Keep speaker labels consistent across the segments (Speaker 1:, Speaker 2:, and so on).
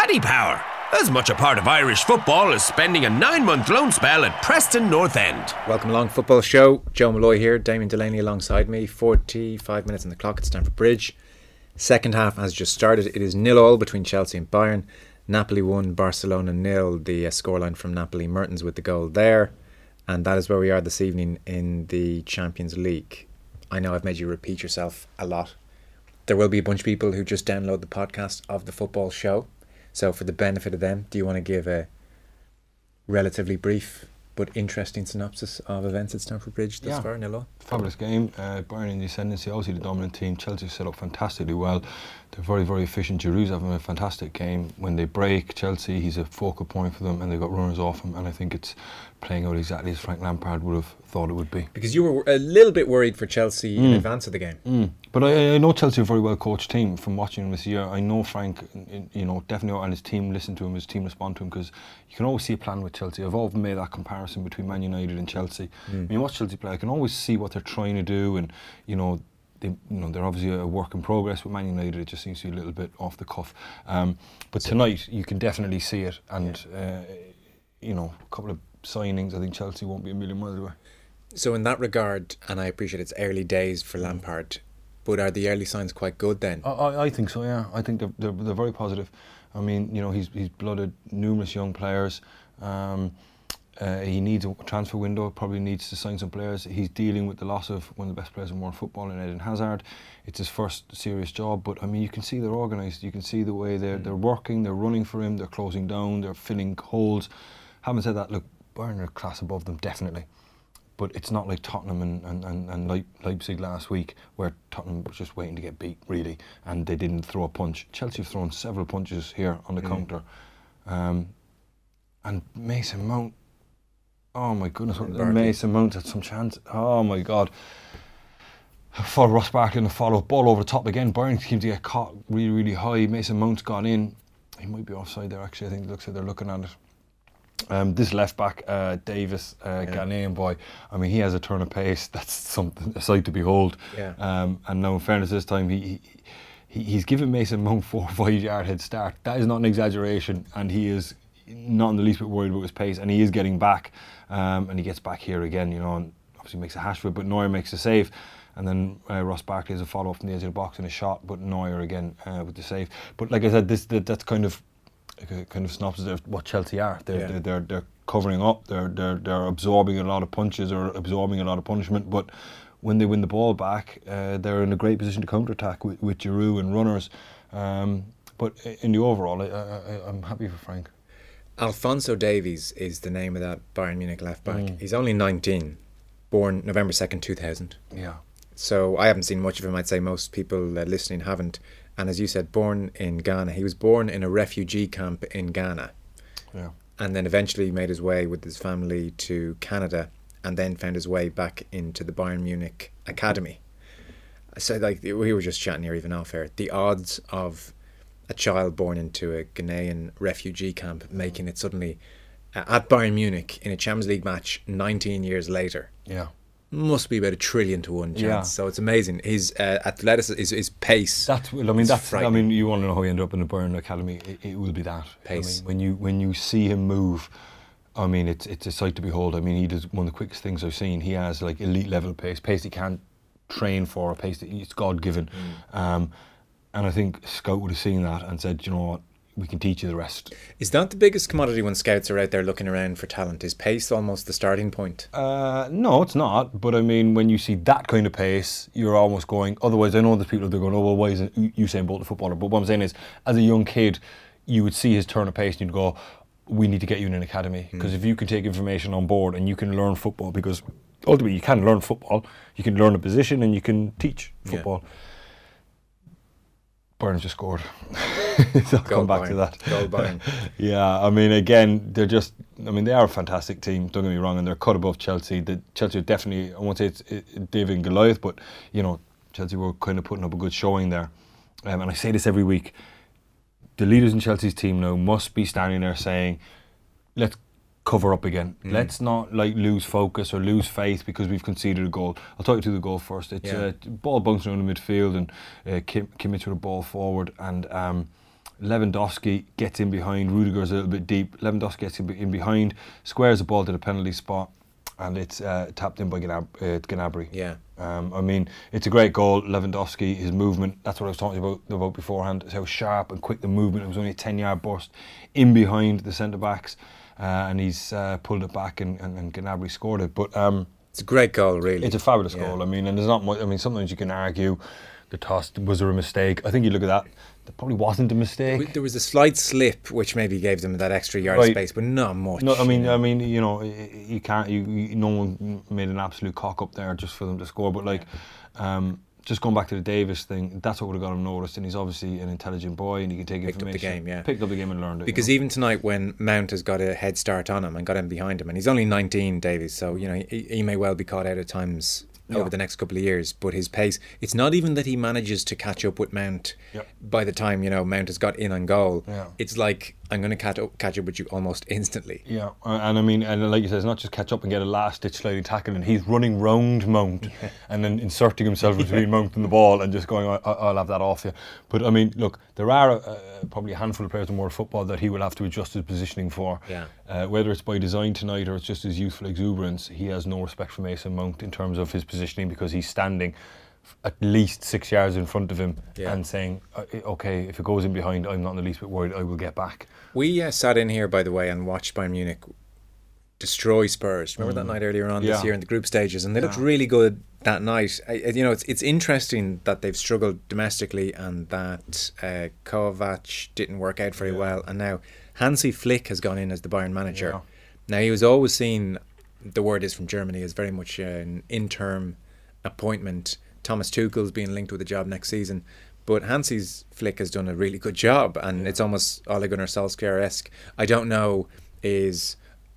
Speaker 1: Paddy Power, as much a part of Irish football as spending a 9-month loan spell at Preston North End.
Speaker 2: Welcome along, Football Show. Joe Malloy here, Damien Delaney alongside me. 45 minutes on the clock at Stamford Bridge. Second half has just started. It is 0-0 between Chelsea and Bayern. Napoli 1, Barcelona 0. The scoreline from Napoli, Mertens with the goal there. And that is where we are this evening in the Champions League. I know I've made you repeat yourself a lot. There will be a bunch of people who just download the podcast of the Football Show. So for the benefit of them, do you want to give a relatively brief but interesting synopsis of events at Stamford Bridge thus far? Nilo?
Speaker 3: Fabulous game. Bayern in the ascendancy, obviously the dominant team. Chelsea set up fantastically well. They're very, very efficient. Giroud's having a fantastic game. When they break Chelsea, he's a focal point for them, and they've got runners off him, and I think it's playing out exactly as Frank Lampard would have thought it would be. Because
Speaker 2: you were a little bit worried for Chelsea in advance of the game.
Speaker 3: But I know Chelsea are a very well coached team from watching him this year. I know Frank, definitely, and his team listen to him, his team respond to him, because you can always see a plan with Chelsea. I've often made that comparison between Man United and Chelsea. When you watch Chelsea play, I can always see what they're trying to do, and they're obviously a work in progress. With Man United, it just seems to be a little bit off the cuff. But tonight, you can definitely see it, and a couple of signings, I think Chelsea won't be a million miles away.
Speaker 2: So in that regard, and I appreciate it's early days for Lampard, but are the early signs quite good then?
Speaker 3: I think so, yeah. I think they're very positive. I mean, he's blooded numerous young players. He needs a transfer window, probably needs to sign some players. He's dealing with the loss of one of the best players in world football in Eden Hazard. It's his first serious job, but I mean, you can see they're organised. You can see the way they're working, they're running for him, they're closing down, they're filling holes. Having said that, look, Bayern are a class above them, definitely. But it's not like Tottenham and Leipzig last week, where Tottenham was just waiting to get beat, really, and they didn't throw a punch. Chelsea have thrown several punches here on the counter. And Mason Mount, oh my goodness, Mason Mount had some chance. Oh my God. For Ross Barkley in the follow-up, ball over the top again. Bayern seemed to get caught really, really high. Mason Mount's gone in. He might be offside there, actually. I think it looks like they're looking at it. This left back, Davis, Ghanaian boy, I mean, he has a turn of pace that's a sight to behold. And now, in fairness, this time he's given Mason Mount 4 or 5 yard head start. That is not an exaggeration, and he is not in the least bit worried about his pace, and he is getting back, and he gets back here again, and obviously makes a hash of it, but Neuer makes a save. And then Ross Barkley has a follow up from the edge of the box and a shot, but Neuer again with the save. But like I said, that's kind of synopsis of what Chelsea are. They're covering up. They're absorbing a lot of punches or absorbing a lot of punishment. But when they win the ball back, they're in a great position to counter attack with Giroud and runners. But in the overall, I'm happy for Frank.
Speaker 2: Alphonso Davies is the name of that Bayern Munich left back. He's only 19, born November 2nd, 2000.
Speaker 3: Yeah.
Speaker 2: So I haven't seen much of him. I'd say most people listening haven't. And as you said, born in Ghana. He was born in a refugee camp in Ghana.
Speaker 3: Yeah. And
Speaker 2: then eventually made his way with his family to Canada, and then found his way back into the Bayern Munich academy. So we were just chatting here even off air. The odds of a child born into a Ghanaian refugee camp making it suddenly at Bayern Munich in a Champions League match 19 years later.
Speaker 3: Yeah.
Speaker 2: Must be about 1 trillion to 1 chance. Yeah. So it's amazing. His athleticism, his pace.
Speaker 3: You want to know how he ended up in the Bayern Academy. It will be that
Speaker 2: pace.
Speaker 3: I mean, when you see him move, I mean, it's a sight to behold. I mean, he does one of the quickest things I've seen. He has like elite level pace he can't train for, a pace that it's God given. And I think Scout would have seen that and said, you know what, we can teach you the rest.
Speaker 2: Is that the biggest commodity when scouts are out there looking around for talent? Is pace almost the starting point?
Speaker 3: No, it's not. But I mean, when you see that kind of pace, you're almost going, otherwise I know there's people that are going, oh, well, why isn't Usain Bolt a footballer? But what I'm saying is, as a young kid, you would see his turn of pace and you'd go, we need to get you in an academy. Because if you can take information on board and you can learn football, because ultimately you can learn football, you can learn a position and you can teach football. Yeah. Bayern just scored. So I'll come back to that.
Speaker 2: Goal Bayern.
Speaker 3: Yeah, I mean, again, they are a fantastic team, don't get me wrong, and they're cut above Chelsea. Chelsea are definitely, I won't say it's David and Goliath, but, Chelsea were kind of putting up a good showing there. And I say this every week, the leaders in Chelsea's team now must be standing there saying, let's cover up again. Let's not lose focus or lose faith because we've conceded a goal. I'll talk you to the goal first. It's ball bouncing around the midfield and Kimmich with a ball forward, and Lewandowski gets in behind. Rudiger's a little bit deep. Lewandowski gets in behind, squares the ball to the penalty spot, and it's tapped in by Gnabry.
Speaker 2: Yeah.
Speaker 3: I mean, it's a great goal. Lewandowski, his movement, that's what I was talking about beforehand, is how sharp and quick the movement. It was only a 10-yard burst in behind the centre-backs, and he's pulled it back, and Gnabry scored it. But
Speaker 2: it's a great goal, really.
Speaker 3: It's a fabulous goal. I mean, and there's not much. I mean, sometimes you can argue the toss, was there a mistake? I think you look at that, there probably wasn't a mistake.
Speaker 2: There was a slight slip, which maybe gave them that extra yard of space, but not much.
Speaker 3: No, I mean, you know, you can't. No one made an absolute cock up there just for them to score. But like, just going back to the Davis thing, that's what would have got him noticed. And he's obviously an intelligent boy, and he can take information.
Speaker 2: Picked up the game,
Speaker 3: Picked up the game and learned it.
Speaker 2: Because even tonight, when Mount has got a head start on him and got him behind him, and he's only 19, Davies, so you know he may well be caught out at times over the next couple of years, but his pace, it's not even that he manages to catch up with Mount by the time, you know, Mount has got in on goal. It's like, I'm going to catch up with you almost instantly.
Speaker 3: Yeah, and I mean, and like you said, it's not just catch up and get a last ditch sliding tackle, and he's running round Mount and then inserting himself between Mount and the ball and just going, I'll have that off you. But I mean, look, there are probably a handful of players in world football that he will have to adjust his positioning for. Whether it's by design tonight or it's just his youthful exuberance, he has no respect for Mason Mount in terms of his positioning, because he's standing at least 6 yards in front of him and saying, okay, if it goes in behind, I'm not in the least bit worried, I will get back.
Speaker 2: We sat in here, by the way, and watched Bayern Munich destroy Spurs. Remember that night earlier on this year in the group stages, and they looked really good that night. You know, it's interesting that they've struggled domestically and that Kovac didn't work out very well, and now Hansi Flick has gone in as the Bayern manager. Now, he was always seen, the word is from Germany, as very much an interim appointment. Thomas Tuchel's being linked with a job next season, but Hansi Flick has done a really good job, and it's almost Ole Gunnar Solskjaer-esque. I don't know, is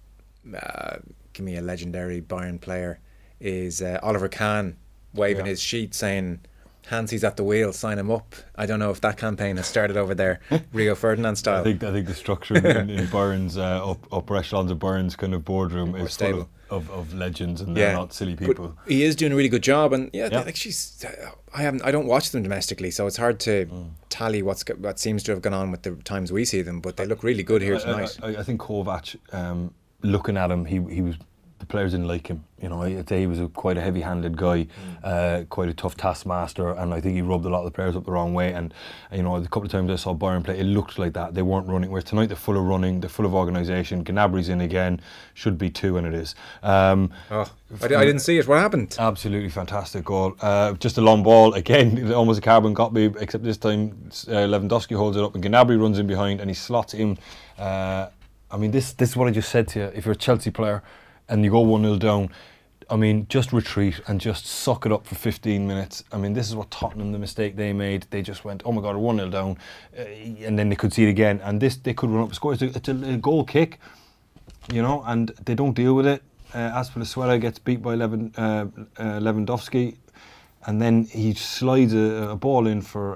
Speaker 2: give me a legendary Bayern player, is Oliver Kahn waving his sheet saying, Hansi's at the wheel, sign him up. I don't know if that campaign has started over there, Rio Ferdinand style.
Speaker 3: I think the structure in Bayern's upper echelons of Bayern's kind of boardroom is stable. Full of legends, and they're not silly people.
Speaker 2: But he is doing a really good job, and like I don't watch them domestically, so it's hard to tally what seems to have gone on with the times we see them. But they look really good here tonight.
Speaker 3: I think Kovac, looking at him, he was. The players didn't like him. You know, I'd say he was quite a heavy-handed guy, quite a tough taskmaster, and I think he rubbed a lot of the players up the wrong way. And you know, the couple of times I saw Bayern play, it looked like that. They weren't running. Whereas tonight they're full of running, they're full of organisation. Gnabry's in again, should be 2, and it is.
Speaker 2: I didn't see it. What happened?
Speaker 3: Absolutely fantastic goal. Just a long ball again, almost a carbon copy, except this time Lewandowski holds it up and Gnabry runs in behind and he slots in. I mean, this is what I just said to you. If you're a Chelsea player and you go 1-0 down, I mean, just retreat and just suck it up for 15 minutes. I mean, this is what Tottenham, the mistake they made. They just went, oh my God, we're 1-0 down, and then they could see it again. And this, they could run up and score. It's a goal kick, you know, and they don't deal with it. Azpilicueta gets beat by Lewandowski, and then he slides a ball in for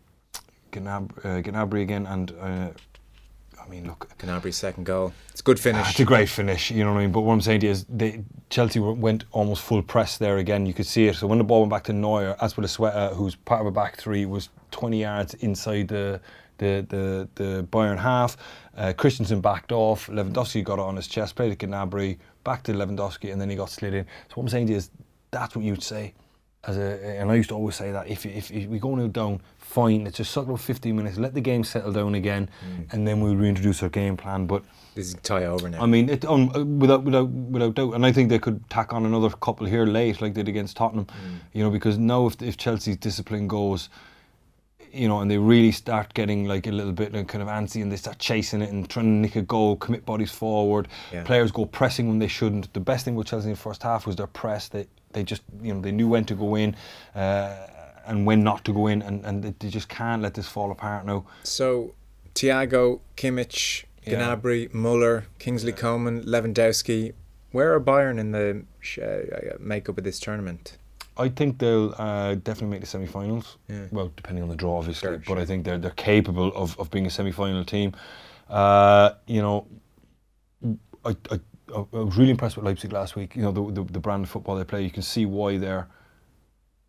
Speaker 3: Gnabry again, and I mean, look,
Speaker 2: Gnabry's second goal. It's a good finish.
Speaker 3: It's a great finish, you know what I mean? But what I'm saying to you is Chelsea went almost full press there again. You could see it. So when the ball went back to Neuer, Azpilicueta, who's part of a back three, was 20 yards inside the Bayern half. Christensen backed off. Lewandowski got it on his chest, played it Gnabry, back to Lewandowski, and then he got slid in. So what I'm saying to you is that's what you'd say. And I used to always say that if we go 0 down, fine, let's just suck about 15 minutes, let the game settle down again, and then we'll reintroduce our game plan. But
Speaker 2: this is tie over now.
Speaker 3: I mean, without doubt, and I think they could tack on another couple here late, like they did against Tottenham. You know, because now if Chelsea's discipline goes, you know, and they really start getting like a little bit kind of antsy, and they start chasing it and trying to nick a goal, commit bodies forward. Players go pressing when they shouldn't. The best thing with Chelsea in the first half was their press. They just, you know, they knew when to go in and when not to go in, and they just can't let this fall apart now.
Speaker 2: So, Thiago, Kimmich, Gnabry, Muller, Kingsley Coman, Lewandowski, where are Bayern in the makeup of this tournament?
Speaker 3: I think they'll definitely make the semi-finals. Well, depending on the draw, obviously. Sure. But I think they're capable of being a semi-final team. You know, I was really impressed with Leipzig last week. You know, the brand of football they play. You can see why they're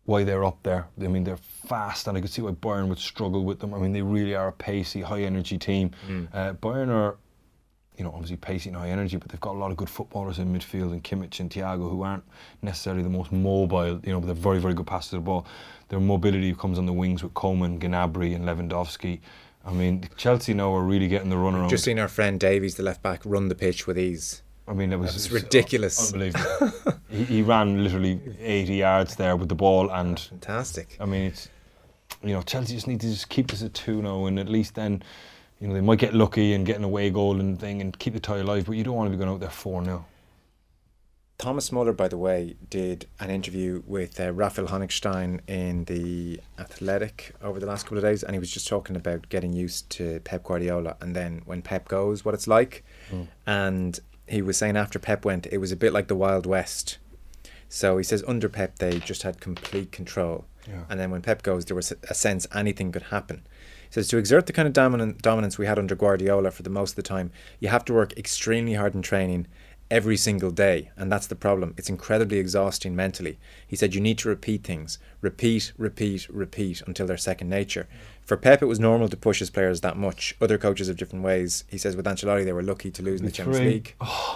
Speaker 3: why they're up there. I mean, they're fast, and I could see why Bayern would struggle with them. I mean, they really are a pacey, high-energy team. Bayern are, obviously pacey and high energy, but they've got a lot of good footballers in midfield, and Kimmich and Thiago, who aren't necessarily the most mobile, but they're very, very good passers of the ball. Their mobility comes on the wings with Coman, Gnabry and Lewandowski. I mean, Chelsea now are really getting the run around.
Speaker 2: Just seen our friend Davies, the left back, run the pitch with ease.
Speaker 3: I mean, it was
Speaker 2: ridiculous.
Speaker 3: Unbelievable. he ran literally 80 yards there with the ball, and
Speaker 2: fantastic.
Speaker 3: I mean, it's Chelsea just need to just keep this at 2-0, and at least then they might get lucky and get an away goal and thing and keep the tie alive, but you don't want to be going out there 4-0.
Speaker 2: Thomas Muller, by the way, did an interview with Raphael Honigstein in The Athletic over the last couple of days, and he was just talking about getting used to Pep Guardiola, and then when Pep goes, what it's like. And he was saying after Pep went, it was a bit like the Wild West. So he says under Pep they just had complete control. Yeah. And then when Pep goes, there was a sense anything could happen. He says to exert the kind of dominance we had under Guardiola for the most of the time, you have to work extremely hard in training every single day, and that's the problem. It's incredibly exhausting mentally. He said you need to repeat things. Repeat until they're second nature. For Pep, it was normal to push his players that much. Other coaches have different ways. He says with Ancelotti, they were lucky to lose in the Champions League.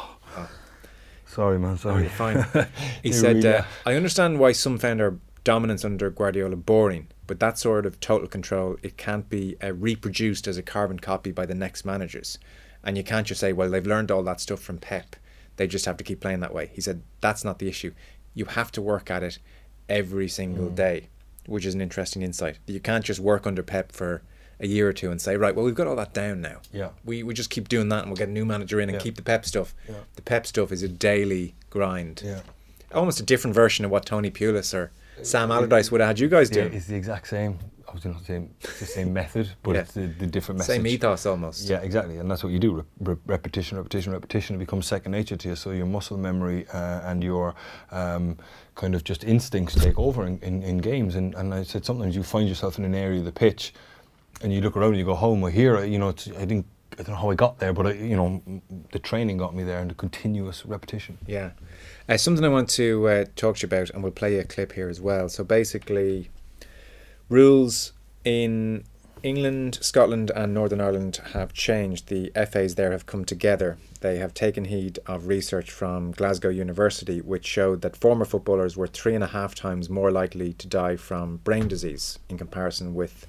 Speaker 3: Sorry, man, sorry.
Speaker 2: Oh, you're fine. He said, really I understand why some found our dominance under Guardiola boring, but that sort of total control, it can't be reproduced as a carbon copy by the next managers. And you can't just say, well, they've learned all that stuff from Pep, they just have to keep playing that way. He said that's not the issue. You have to work at it every single day, which is an interesting insight. You can't just work under Pep for a year or two and say, right, well, we've got all that down now.
Speaker 3: Yeah.
Speaker 2: We just keep doing that and we'll get a new manager in and keep the Pep stuff. Yeah. The Pep stuff is a daily grind. Yeah. Almost a different version of what Tony Pulis or Sam Allardyce would have had you guys do.
Speaker 3: Yeah, it's the exact same. I was going to say it's the same method, but it's the different message.
Speaker 2: Same ethos almost.
Speaker 3: Yeah, exactly, and that's what you do. Repetition. It becomes second nature to you. So your muscle memory and your kind of just instincts take over in games. And I said sometimes you find yourself in an area of the pitch, and you look around and you go, "Home, here." I don't know how I got there, but the training got me there, and the continuous repetition.
Speaker 2: Yeah, something I want to talk to you about, and we'll play a clip here as well. So basically, rules in England, Scotland and Northern Ireland have changed. The FAs there have come together. They have taken heed of research from Glasgow University, which showed that former footballers were 3.5 times more likely to die from brain disease in comparison with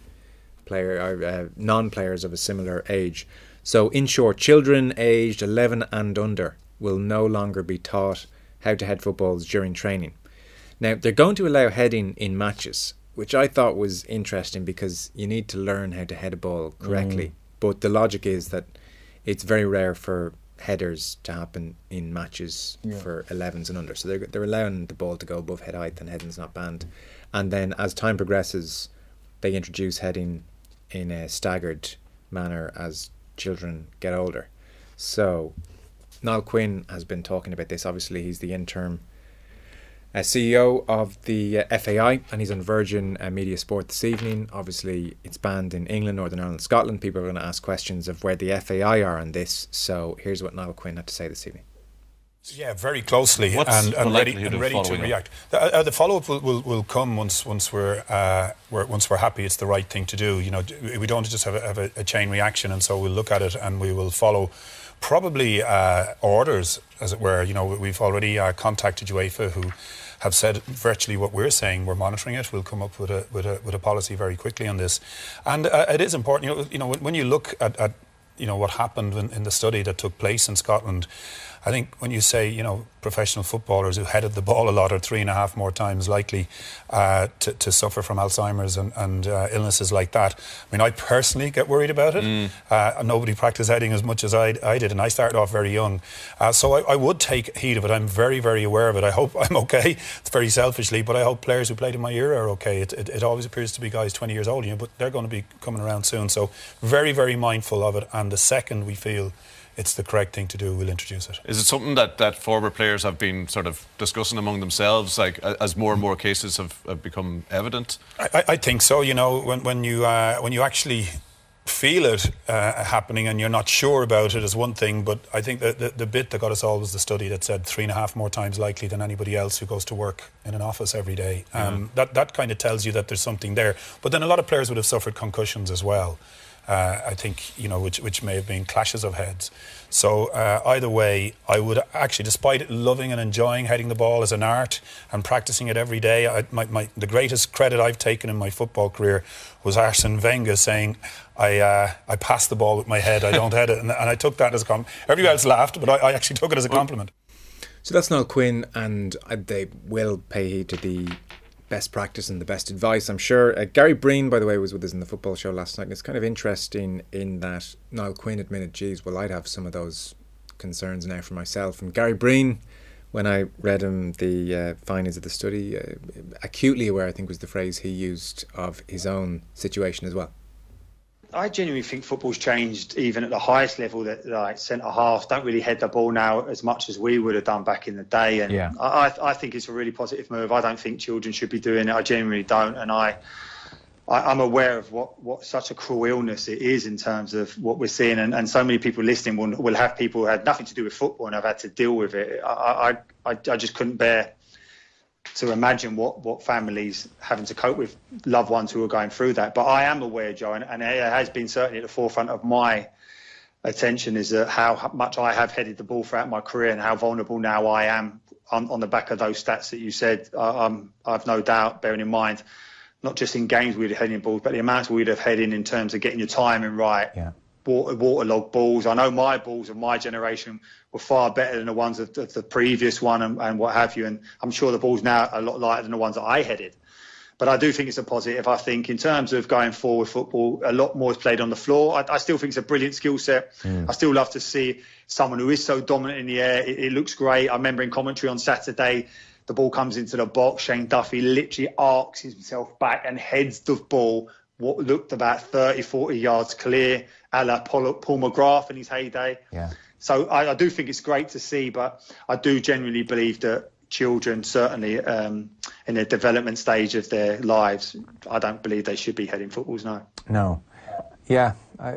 Speaker 2: non-players of a similar age. So in short, children aged 11 and under will no longer be taught how to head footballs during training. Now, they're going to allow heading in matches, which I thought was interesting because you need to learn how to head a ball correctly. But the logic is that it's very rare for headers to happen in matches for 11s and under. So they're allowing the ball to go above head height, and heading's not banned. And then as time progresses, they introduce heading in a staggered manner as children get older. So Niall Quinn has been talking about this. Obviously, he's the interim CEO of the FAI, and he's on Virgin Media Sport this evening. Obviously, it's banned in England, Northern Ireland, Scotland. People are going to ask questions of where the FAI are on this. So here's what Niall Quinn had to say this evening.
Speaker 4: Yeah, very closely and ready to react. The follow-up will come once we're happy it's the right thing to do. We don't just have a chain reaction, and so we'll look at it and we will follow probably orders, as it were. We've already contacted UEFA, who have said virtually what we're saying. We're monitoring it. We'll come up with a policy very quickly on this, and it is important. When you look at what happened in the study that took place in Scotland, I think when you say, professional footballers who headed the ball a lot are 3.5 more times likely to suffer from Alzheimer's and illnesses like that. I mean, I personally get worried about it. Nobody practiced heading as much as I did, and I started off very young. So I would take heed of it. I'm very, very aware of it. I hope I'm okay. It's very selfishly, but I hope players who played in my era are okay. It always appears to be guys 20 years old, but they're going to be coming around soon. So very, very mindful of it. And the second we feel it's the correct thing to do, we'll introduce it.
Speaker 5: Is it something that former players have been sort of discussing among themselves, like as more and more cases have become evident?
Speaker 4: I think so. When you actually feel it happening and you're not sure about it is one thing, but I think that the bit that got us all was the study that said 3.5 more times likely than anybody else who goes to work in an office every day. That kind of tells you that there's something there. But then a lot of players would have suffered concussions as well. I think, which may have been clashes of heads. So either way, I would actually, despite loving and enjoying heading the ball as an art and practicing it every day, the greatest credit I've taken in my football career was Arsene Wenger saying, I pass the ball with my head, I don't head it. And I took that as a compliment. Everybody else laughed, but I actually took it as a compliment.
Speaker 2: So that's Niall Quinn, and they will pay heed to the best practice and the best advice, I'm sure. Gary Breen, by the way, was with us in the football show last night, and it's kind of interesting in that Niall Quinn admitted, geez, well, I'd have some of those concerns now for myself. And Gary Breen, when I read him the findings of the study, acutely aware, I think was the phrase he used, of his own situation as well.
Speaker 6: I genuinely think football's changed even at the highest level, that like centre halves don't really head the ball now as much as we would have done back in the day. And yeah. I think it's a really positive move. I don't think children should be doing it. I genuinely don't. And I'm aware of what such a cruel illness it is in terms of what we're seeing. And so many people listening will have people who had nothing to do with football and have had to deal with it. I just couldn't bear to imagine what families having to cope with loved ones who are going through that. But I am aware, Joe, and it has been certainly at the forefront of my attention, is that how much I have headed the ball throughout my career and how vulnerable now I am on the back of those stats that you said. I've no doubt, bearing in mind, not just in games we'd have heading balls, but the amounts we'd have heading in terms of getting your timing right. Yeah. Waterlogged balls. I know my balls of my generation were far better than the ones of the previous one and what have you. And I'm sure the balls now are a lot lighter than the ones that I headed. But I do think it's a positive. I think in terms of going forward football, a lot more is played on the floor. I still think it's a brilliant skill set. I still love to see someone who is so dominant in the air. It looks great. I remember in commentary on Saturday, the ball comes into the box. Shane Duffy literally arcs himself back and heads the ball what looked about 30, 40 yards clear, a la Paul McGrath in his heyday. Yeah. So I do think it's great to see, but I do genuinely believe that children, certainly in the development stage of their lives, I don't believe they should be heading footballs now.
Speaker 2: No. Yeah.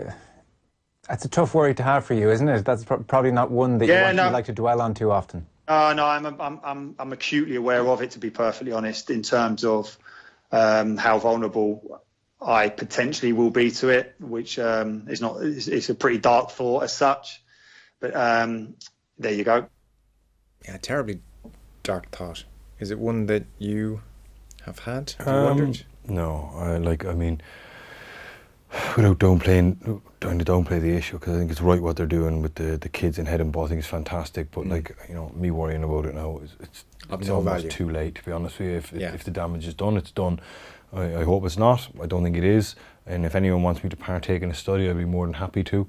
Speaker 2: That's a tough worry to have for you, isn't it? That's probably not one that you like to dwell on too often.
Speaker 6: No, I'm acutely aware of it, to be perfectly honest, in terms of how vulnerable I potentially will be to it, which is not. It's a pretty dark thought as such, but there you go. Yeah, terribly dark thought. Is it one that you have had? Have you wondered?
Speaker 3: No, I mean, without downplay the issue, because I think it's right what they're doing with the kids in head and ball. I think it's fantastic, but me worrying about it now, it's almost too late, to be honest with you. If the damage is done, it's done. I hope it's not. I don't think it is. And if anyone wants me to partake in a study, I'd be more than happy to.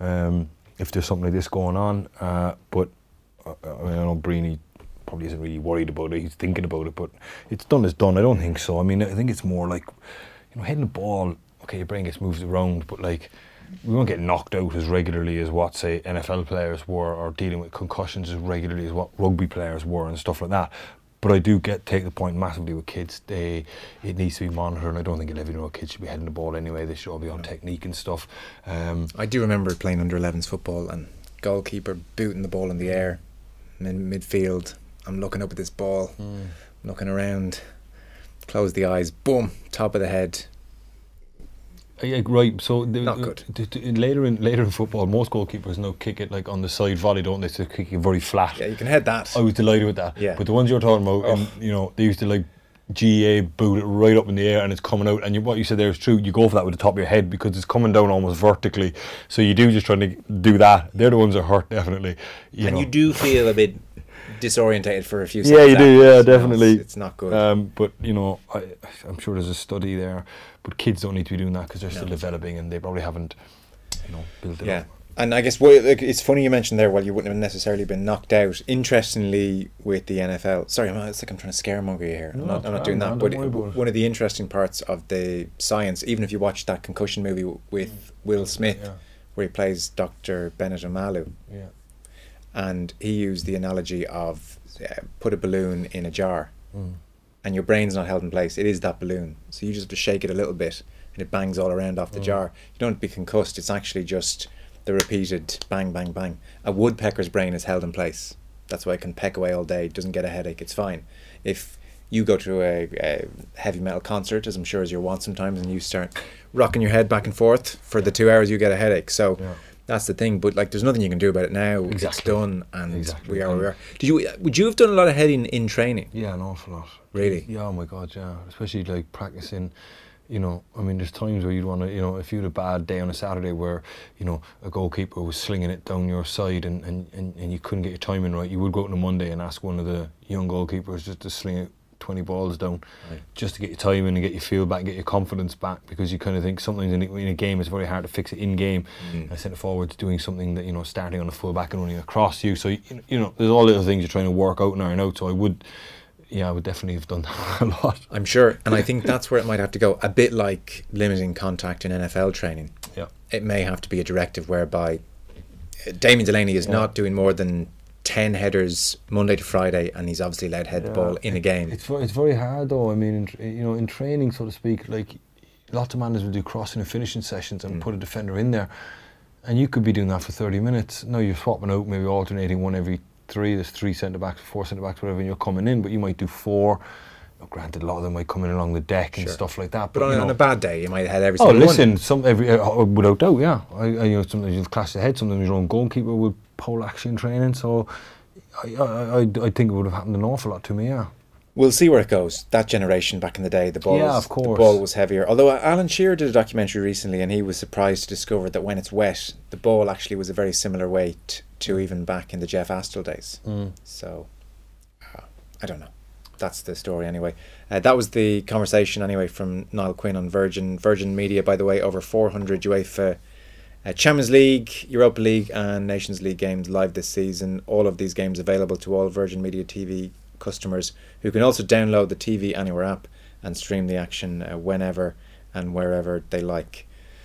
Speaker 3: If there's something like this going on, but I know Breeny probably isn't really worried about it. He's thinking about it, but it's done is done. I don't think so. I mean, I think it's more like, hitting the ball. Okay, your brain gets moved around, but we won't get knocked out as regularly as what, say, NFL players were, or dealing with concussions as regularly as what rugby players were and stuff like that. But I do take the point massively with kids. It needs to be monitored, and I don't think 11-year-old kids should be heading the ball anyway. They should all be on technique and stuff.
Speaker 2: I do remember playing under 11s football and goalkeeper booting the ball in the air in midfield. I'm looking up at this ball, looking around, close the eyes, boom, top of the head.
Speaker 3: Yeah, right. So
Speaker 2: not good.
Speaker 3: Later in football, most goalkeepers now kick it on the side volley, don't they? So kick it very flat.
Speaker 2: Yeah, you can head that.
Speaker 3: I was delighted with that. Yeah. But the ones you're talking about, they used to GA boot it right up in the air and it's coming out. And what you said there is true. You go for that with the top of your head because it's coming down almost vertically. So you do just trying to do that. They're the ones that hurt, definitely.
Speaker 2: You do feel a bit disorientated for a few seconds.
Speaker 3: Yeah, you do. Yeah, definitely.
Speaker 2: It's not good.
Speaker 3: But I'm sure there's a study there. But kids don't need to be doing that because they're still developing and they probably haven't, built it up.
Speaker 2: And I guess it's funny you mentioned there, you wouldn't have necessarily been knocked out. Interestingly, with the NFL, sorry, it's like I'm trying to scaremonger you here. I'm not doing that. But one of the interesting parts of the science, even if you watch that concussion movie with Will Smith, where he plays Dr. Bennett Omalu, and he used the analogy of put a balloon in a jar. And your brain's not held in place. It is that balloon. So you just have to shake it a little bit and it bangs all around off the jar. You don't be concussed. It's actually just the repeated bang, bang, bang. A woodpecker's brain is held in place. That's why it can peck away all day, doesn't get a headache, it's fine. If you go to a heavy metal concert, as I'm sure as you want sometimes, and you start rocking your head back and forth for the 2 hours, you get a headache. So that's the thing. But like, there's nothing you can do about it now. Exactly. It's done, and we are where we are. Would you have done a lot of heading in training?
Speaker 3: Yeah, an awful lot.
Speaker 2: Really?
Speaker 3: Yeah. Oh my God, yeah. Especially like practicing. You know, I mean, there's times where you'd want to, you know, if you had a bad day on a Saturday where, you know, a goalkeeper was slinging it down your side and you couldn't get your timing right, you would go out on a Monday and ask one of the young goalkeepers just to sling it 20 balls down, just to get your timing and get your feel back, get your confidence back, because you kind of think sometimes in a game it's very hard to fix it in game. And centre forward's doing something that, you know, starting on a full back and running across you. So, you know, there's all little things you're trying to work out and iron out. So I would definitely have done that a lot.
Speaker 2: I'm sure, and I think that's where it might have to go. A bit like limiting contact in NFL training.
Speaker 3: Yeah,
Speaker 2: it may have to be a directive whereby Damien Delaney is not doing more than 10 headers Monday to Friday, and he's obviously allowed to head the ball in a game.
Speaker 3: It's very hard though. I mean, in training, so to speak, like lots of managers will do crossing and finishing sessions and put a defender in there, and you could be doing that for 30 minutes. Now you're swapping out, maybe alternating one every 3, there's 3 centre-backs, 4 centre-backs, whatever, and you're coming in, but you might do 4. Granted, a lot of them might come in along the deck and stuff like that.
Speaker 2: But on a bad day, you might have every single
Speaker 3: one. Without doubt, yeah. You know, sometimes you'll clash the head, sometimes your own goalkeeper will pole action training, so I think it would have happened an awful lot to me, yeah.
Speaker 2: We'll see where it goes. That generation back in the day, the ball was heavier. Although Alan Shearer did a documentary recently, and he was surprised to discover that when it's wet, the ball actually was a very similar weight to even back in the Jeff Astle days. So, I don't know. That's the story anyway. That was the conversation anyway from Niall Quinn on Virgin Media, by the way. Over 400 UEFA Champions League, Europa League and Nations League games live this season. All of these games available to all Virgin Media TV customers, who can also download the TV Anywhere app and stream the action whenever and wherever they like.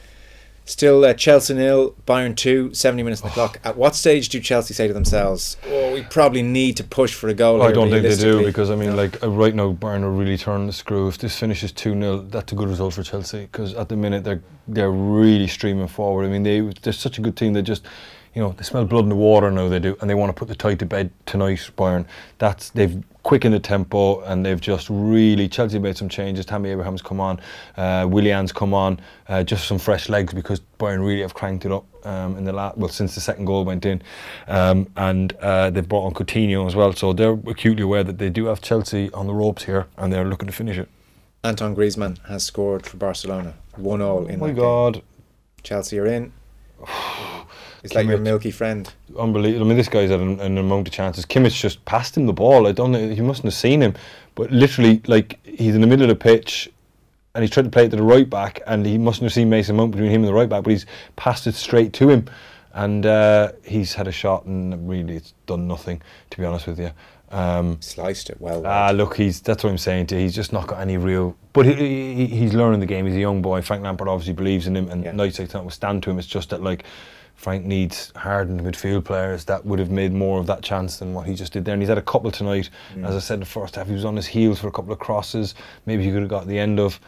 Speaker 2: Still Chelsea 0, Bayern 2, 70 minutes on the clock. At what stage do Chelsea say to themselves, we probably need to push for a goal here?
Speaker 3: I don't think they do, because I mean, right now Bayern are really turning the screw. If this finishes 2-0, that's a good result for Chelsea, because at the minute they're really streaming forward. I mean, they're such a good team. They just, you know, they smell blood in the water now, they do, and they want to put the tie to bed tonight, Bayern. They've quickened the tempo, and they've just really, Chelsea made some changes. Tammy Abraham's come on, Willian's come on, just some fresh legs, because Bayern really have cranked it up since the second goal went in, and they've brought on Coutinho as well, so they're acutely aware that they do have Chelsea on the ropes here, and they're looking to finish it.
Speaker 2: Antoine Griezmann has scored for Barcelona, 1-1 in that game.
Speaker 3: Oh my God.
Speaker 2: Chelsea are in. He's like your milky friend.
Speaker 3: Unbelievable. I mean, this guy's had an amount of chances. Kimmich just passed him the ball. I don't know, he mustn't have seen him, but literally, like, he's in the middle of the pitch and he's trying to play it to the right back, and he mustn't have seen Mason Mount between him and the right back, but he's passed it straight to him, and he's had a shot, and really it's done nothing, to be honest with you.
Speaker 2: Sliced it well.
Speaker 3: Look, that's what I'm saying to you. He's just not got any real, but he's learning the game. He's a young boy. Frank Lampard obviously believes in him, and nights like that will stand to him. It's just that, like, Frank needs hardened midfield players that would have made more of that chance than what he just did there. And he's had a couple tonight. As I said in the first half, he was on his heels for a couple of crosses. Maybe he could have got the end of.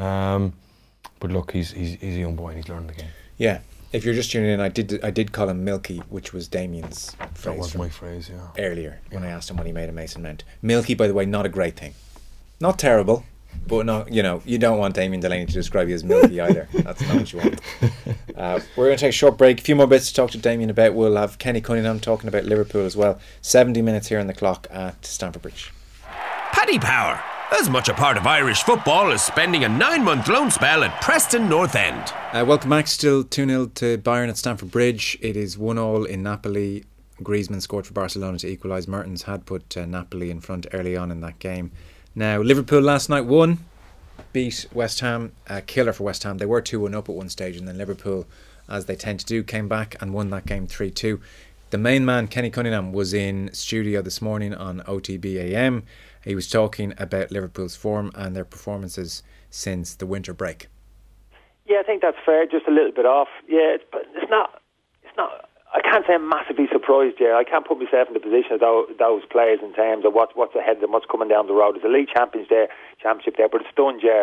Speaker 3: But look, he's a young boy and he's learning the game.
Speaker 2: Yeah. If you're just tuning in, I did call him Milky, which was Damien's phrase.
Speaker 3: That was my phrase, yeah.
Speaker 2: Earlier, when I asked him what he made of Mason Mount. Milky, by the way, not a great thing. Not terrible, but not, you know, you don't want Damien Delaney to describe you as milky either. That's not what you want. We're going to take a short break. A few more bits to talk to Damien about. We'll have Kenny Cunningham talking about Liverpool as well. 70 minutes here on the clock at Stamford Bridge.
Speaker 1: Paddy Power, as much a part of Irish football as spending a 9-month loan spell at Preston North End.
Speaker 2: Welcome back. Still 2-0 to Bayern at Stamford Bridge. It is 1-1 in Napoli. Griezmann scored for Barcelona to equalise. Mertens had put Napoli in front early on in that game. Now, Liverpool last night won, beat West Ham, a killer for West Ham. They were 2-1 up at one stage, and then Liverpool, as they tend to do, came back and won that game 3-2. The main man, Kenny Cunningham, was in studio this morning on OTB AM. He was talking about Liverpool's form and their performances since the winter break.
Speaker 7: Yeah, I think that's fair. Just a little bit off. Yeah, but it's not. I can't say I'm massively surprised. Yeah, I can't put myself in the position of those players in terms of what's ahead of them, what's coming down the road. There's a league championship there, but it's done. Yeah,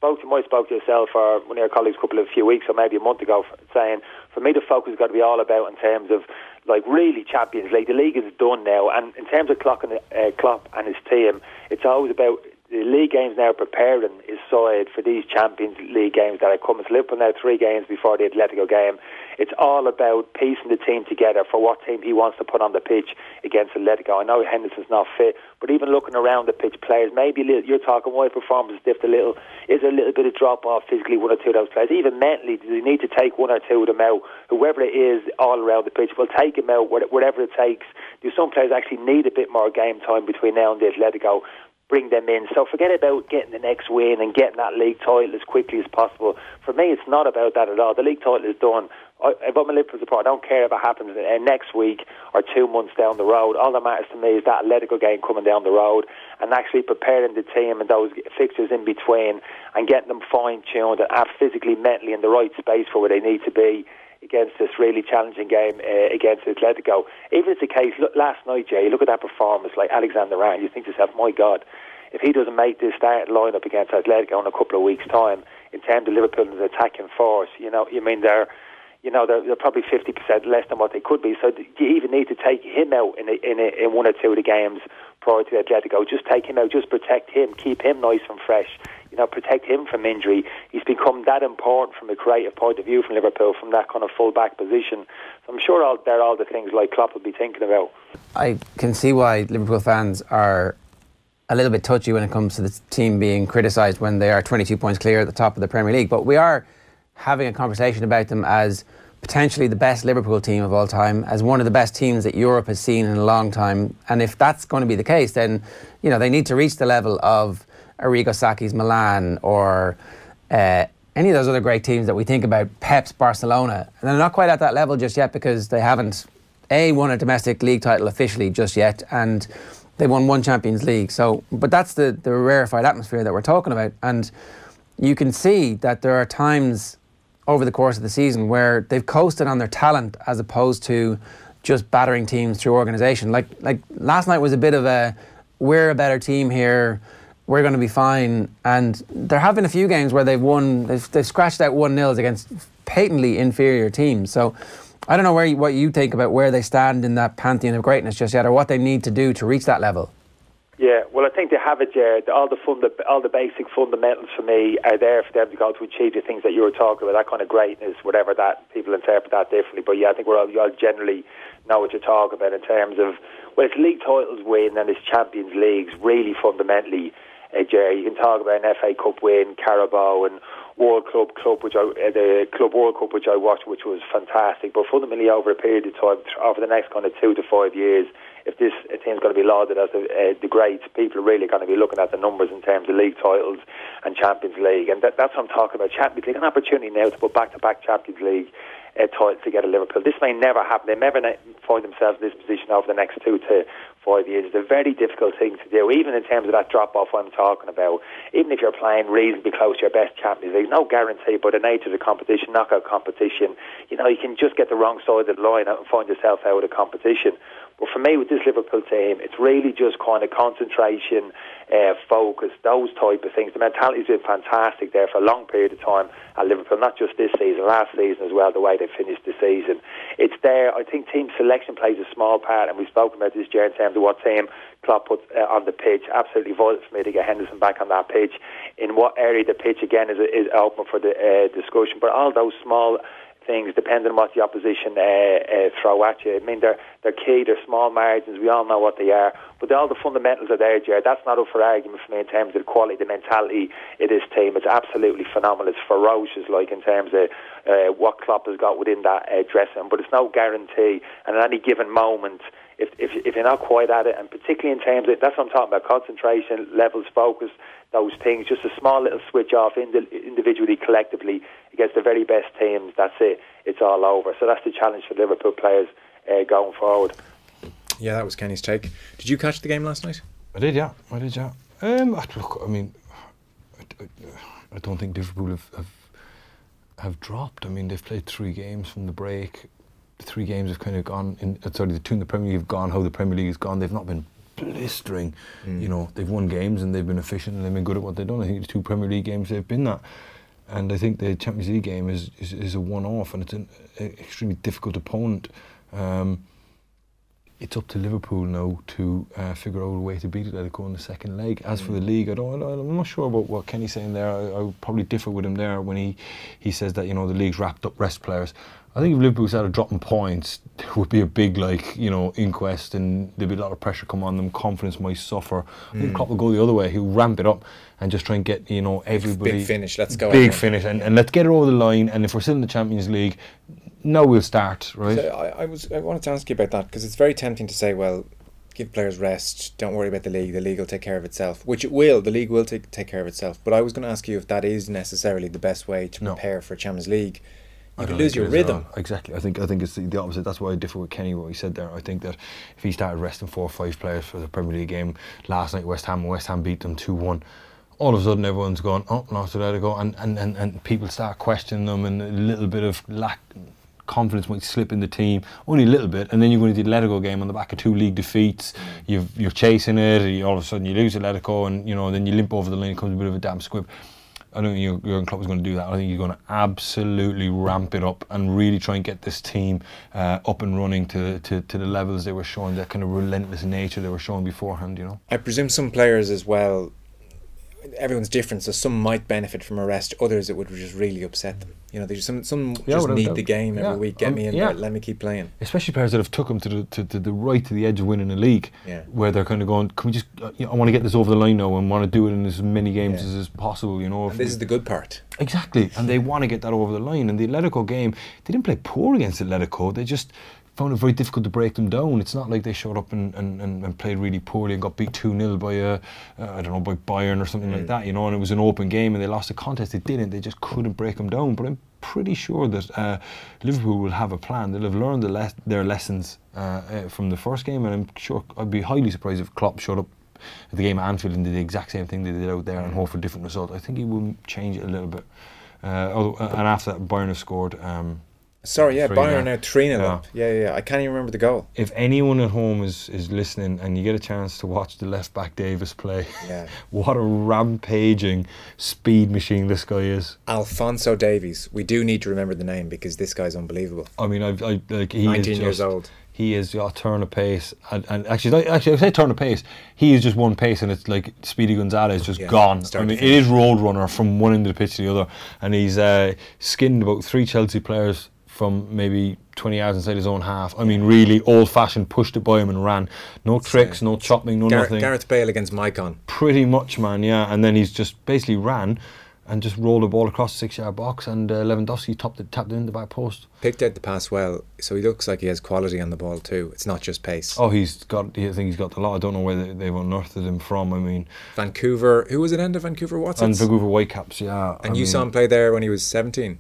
Speaker 7: spoke to yourself or one of your colleagues a few weeks or maybe a month ago, saying for me the focus has got to be all about in terms of like really Champions League. The league is done now, and in terms of Klopp and his team, it's always about the league games now preparing his side for these Champions League games that are coming. So Liverpool now 3 games before the Atletico game. It's all about piecing the team together for what team he wants to put on the pitch against Atletico. I know Henderson's not fit, but even looking around the pitch, players, maybe you're talking why performance dipped a little. Is there a little bit of drop off physically, 1 or 2 of those players? Even mentally, do they need to take 1 or 2 of them out? Whoever it is all around the pitch, we'll take him out, whatever it takes. Do some players actually need a bit more game time between now and the Atletico? Bring them in. So forget about getting the next win and getting that league title as quickly as possible. For me, it's not about that at all. The league title is done. If I'm a Liverpool supporter, I don't care if it happens next week or 2 months down the road. All that matters to me is that Atletico game coming down the road and actually preparing the team and those fixtures in between and getting them fine-tuned and physically, mentally in the right space for where they need to be against this really challenging game against Atletico. Even if it's the case, look, last night, Jay, you look at that performance like Alexander-Arnold, you think to yourself, my God, if he doesn't make this starting lineup against Atletico in a couple of weeks' time, in terms of Liverpool's attacking force, they're probably 50% less than what they could be. So you even need to take him out in 1 or 2 of the games prior to Atletico. Just take him out, just protect him, keep him nice and fresh. Protect him from injury. He's become that important from a creative point of view from Liverpool, from that kind of full-back position. So I'm sure they're all the things like Klopp will be thinking about.
Speaker 8: I can see why Liverpool fans are a little bit touchy when it comes to the team being criticised when they are 22 points clear at the top of the Premier League. But we are having a conversation about them as potentially the best Liverpool team of all time, as one of the best teams that Europe has seen in a long time. And if that's going to be the case, then they need to reach the level of Arrigo Sacchi's Milan or any of those other great teams that we think about, Pep's Barcelona. And they're not quite at that level just yet because they haven't won a domestic league title officially just yet, and they won 1 Champions League. But that's the rarefied atmosphere that we're talking about. And you can see that there are times over the course of the season where they've coasted on their talent as opposed to just battering teams through organisation. Like last night was a bit of we're a better team here, we're going to be fine. And there have been a few games where they've scratched out 1-0s against patently inferior teams. So I don't know what you think about where they stand in that pantheon of greatness just yet, or what they need to do to reach that level.
Speaker 7: Yeah, well, I think they have it, Jared. All the basic fundamentals for me are there for them to go to achieve the things that you were talking about, that kind of greatness, whatever that, people interpret that differently. But yeah, I think we all generally know what you're talking about in terms of, well, it's league titles win and it's Champions Leagues, really fundamentally, Jerry. You can talk about an FA Cup win, Carabao and World Club, the Club World Cup, which I watched, which was fantastic. But fundamentally, over a period of time, over the next kind of 2 to 5 years, if this team's going to be lauded as the greats, people are really going to be looking at the numbers in terms of league titles and Champions League. And that's what I'm talking about. Champions League, an opportunity now to put back-to-back Champions League titles together Liverpool. This may never happen. They never find themselves in this position over the next 2 to 5 years. It's a very difficult thing to do, even in terms of that drop-off I'm talking about. Even if you're playing reasonably close to your best Champions League, no guarantee, but the nature of the competition, knockout competition, you can just get the wrong side of the line and find yourself out of the competition. But for me, with this Liverpool team, it's really just kind of concentration, focus, those type of things. The mentality's been fantastic there for a long period of time at Liverpool, not just this season, last season as well, the way they finished the season. It's there. I think team selection plays a small part, and we've spoken about this, Jerry, in terms of what team Klopp puts on the pitch. Absolutely vital for me to get Henderson back on that pitch. In what area of the pitch, again, is open for the discussion. But all those small things, depending on what the opposition throw at you. I mean, they're key, they're small margins, we all know what they are, but all the fundamentals are there, Jared. That's not up for argument for me in terms of the quality, the mentality of this team. It's absolutely phenomenal. It's ferocious, like, in terms of what Klopp has got within that dressing room, but it's no guarantee, and at any given moment, if you're not quite at it, and particularly in terms of, that's what I'm talking about, concentration, levels, focus, those things, just a small little switch off individually, collectively, against the very best teams, that's it. It's all over. So that's the challenge for Liverpool players going forward.
Speaker 2: Yeah, that was Kenny's take. Did you catch the game last night?
Speaker 3: I did, yeah. Look, I mean, I don't think Liverpool have dropped. I mean, they've played 3 games from the break. The 3 games have kind of gone the 2 in the Premier League have gone how the Premier League has gone. They've not been blistering. You know, they've won games and they've been efficient and they've been good at what they've done. I think the 2 Premier League games they've been that. And I think the Champions League game is a one-off, and it's an extremely difficult opponent. It's up to Liverpool now to figure out a way to beat Atletico in the second leg. As for the league, I'm not sure about what Kenny's saying there. I would probably differ with him there when he says that, you know, the league's wrapped up, rest players. I think if Liverpool started dropping points, there would be a big, like, you know, inquest, and there'd be a lot of pressure come on them. Confidence might suffer. I think Klopp will go the other way. He'll ramp it up and just try and get, you know, everybody.
Speaker 2: Big finish. Let's go.
Speaker 3: Big finish, and let's get it over the line. And if we're still in the Champions League, now we'll start, right?
Speaker 2: So I wanted to ask you about that, because it's very tempting to say, well, give players rest, don't worry about the league will take care of itself, which it will. The league will take care of itself. But I was going to ask you if that is necessarily the best way to prepare for Champions League. You could lose your rhythm.
Speaker 3: Exactly. I think it's the opposite. That's why I differ with Kenny, what he said there. I think that if he started resting 4 or 5 players for the Premier League game last night, West Ham beat them 2-1. All of a sudden everyone's gone, oh, lost it, go, and people start questioning them, and a little bit of confidence might slip in the team, only a little bit, and then you're going to the Atletico game on the back of 2 league defeats. You're chasing it, all of a sudden you lose Atletico, and you know, then you limp over the line, it comes a bit of a damn squib. I don't think Jurgen Klopp is going to do that. I think he's going to absolutely ramp it up and really try and get this team up and running to the levels they were showing, that kind of relentless nature they were showing beforehand, you know.
Speaker 2: I presume some players as well, everyone's different, so some might benefit from a rest, others it would just really upset them. You know, there's some just need the game every week. Get me in there, let me keep playing.
Speaker 3: Especially players that have took them to the edge of winning a league, where they're kind of going, can we just? I want to get this over the line now and want to do it in as many games as possible. You know,
Speaker 2: and this is the good part.
Speaker 3: Exactly, and they want to get that over the line. And the Atletico game, they didn't play poor against Atletico. They just found it very difficult to break them down. It's not like they showed up and played really poorly and got beat 2-0 by by Bayern or something like that, you know, and it was an open game and they lost the contest. They didn't. They just couldn't break them down. But I'm pretty sure that Liverpool will have a plan. They'll have learned their lessons from the first game, and I'm sure I'd be highly surprised if Klopp showed up at the game at Anfield and did the exact same thing they did out there and hope for a different result. I think he will change it a little bit. And after that, Bayern have scored.
Speaker 2: Bayern now 3-0 up. Yeah. I can't even remember the goal.
Speaker 3: If anyone at home is listening and you get a chance to watch the left back Davis play, what a rampaging speed machine this guy is.
Speaker 2: Alphonso Davies. We do need to remember the name because this guy's unbelievable.
Speaker 3: I mean, he
Speaker 2: 19 years old.
Speaker 3: He is a turn of pace, and actually I say turn of pace. He is just one pace, and it's like Speedy Gonzalez just gone. I mean, it is road runner from one end of the pitch to the other, and he's skinned about 3 Chelsea players from maybe 20 yards inside his own half. I mean, really old-fashioned, pushed it by him and ran. No tricks, no chopping, nothing.
Speaker 2: Gareth Bale against Maicon.
Speaker 3: Pretty much, man, yeah. And then he's just basically ran and just rolled the ball across the 6-yard box, and Lewandowski tapped it in the back post.
Speaker 2: Picked out the pass well, so he looks like he has quality on the ball too. It's not just pace.
Speaker 3: Oh, I think he's got a lot. I don't know where they've unearthed him from. I mean,
Speaker 2: Vancouver, who was it end of Vancouver Watson?
Speaker 3: And Vancouver Whitecaps, yeah.
Speaker 2: And you saw him play there when he was 17?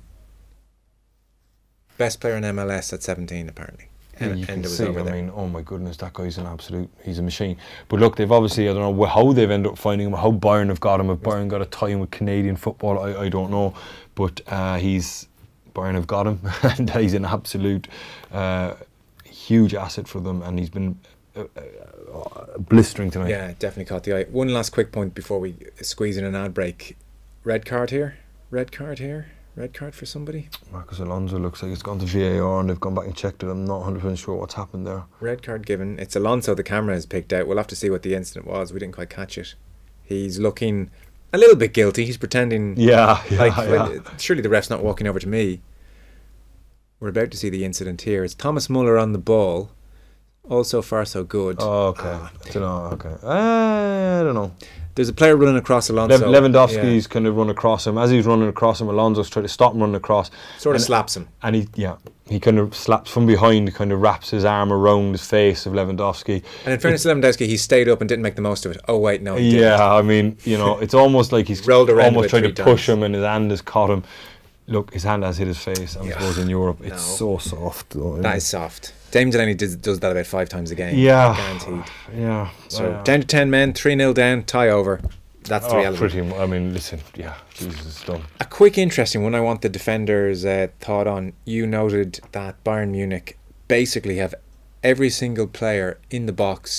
Speaker 2: Best player in MLS at 17 apparently.
Speaker 3: And you can see, I mean, oh my goodness, that guy's he's a machine. But look, they've obviously, I don't know how they've ended up finding him, how Bayern have got him. If Bayern got a tie-in with Canadian football, I don't know. But Bayern have got him, and he's an absolute huge asset for them, and he's been blistering tonight.
Speaker 2: Yeah, definitely caught the eye. One last quick point before we squeeze in an ad break. Red card here. Red card for somebody?
Speaker 3: Marcos Alonso looks like it's gone to VAR and they've gone back and checked it. I'm not 100% sure what's happened there.
Speaker 2: Red card given. It's Alonso the camera has picked out. We'll have to see what the incident was. We didn't quite catch it. He's looking a little bit guilty. He's pretending. Surely the ref's not walking over to me. We're about to see the incident here. It's Thomas Muller on the ball. All so far so good.
Speaker 3: Oh, okay. I don't know.
Speaker 2: There's a player running across Alonso.
Speaker 3: Lewandowski's kind of run across him. As he's running across him, Alonso's trying to stop him running across.
Speaker 2: Sort of slaps him.
Speaker 3: And he kind of slaps from behind, kind of wraps his arm around his face of Lewandowski.
Speaker 2: And in fairness to Lewandowski, he stayed up and didn't make the most of it. Oh wait, no, he didn't.
Speaker 3: Yeah, I mean, you know, it's almost like he's almost trying to push him and his hand has caught him. Look, his hand has hit his face. I suppose in Europe, it's so soft.
Speaker 2: That is soft. Damien Delaney does that about 5 times a game.
Speaker 3: Yeah.
Speaker 2: Guaranteed.
Speaker 3: Yeah.
Speaker 2: So down to 10 men, 3-0 down, tie over. That's the reality.
Speaker 3: I mean, listen, Jesus, it's done.
Speaker 2: A quick interesting one I want the defenders' thought on. You noted that Bayern Munich basically have every single player in the box